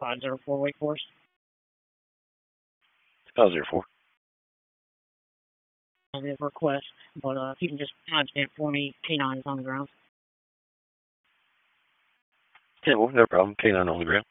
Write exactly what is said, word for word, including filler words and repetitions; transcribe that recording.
five zero four Wake Forest. five zero four. On the request, but uh, if you can just timestamp for me, K nine is on the ground. Yeah, well, no problem. K nine on the ground.